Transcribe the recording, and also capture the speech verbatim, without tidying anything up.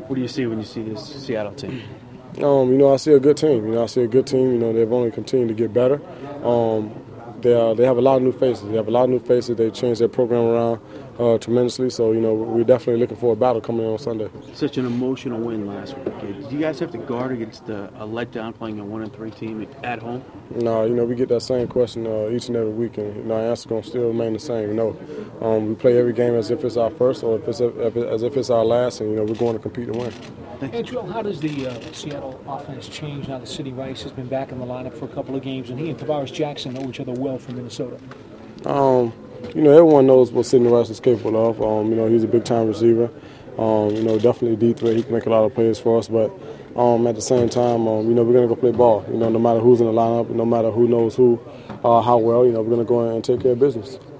What do you see when you see this Seattle team? Um, you know, I see a good team. You know, I see a good team. You know, they've only continued to get better. Um, they are, they have a lot of new faces. They have a lot of new faces. They've changed their program around uh, tremendously. So, you know, we're definitely looking for a battle coming in on Sunday. Such an emotional win last week. Did you guys have to guard against a, a letdown playing a one and three team at home? No, you know, we get that same question uh, each and every week, and you know, our answer's going to still remain the same. No, um, we play every game as if it's our first or if it's a, if it, as if it's our last, and, you know, we're going to compete to win. Andrew, how does the uh, Seattle offense change now that Sidney Rice has been back in the lineup for a couple of games, and he and Tavares Jackson know each other well from Minnesota? Um, you know, everyone knows what Sidney Rice is capable of. Um, you know, he's a big-time receiver. Um, you know, definitely deep threat. He can make a lot of plays for us, but um, at the same time, um, you know, we're going to go play ball. You know, no matter who's in the lineup, no matter who knows who, uh, how well, you know, we're going to go in and take care of business.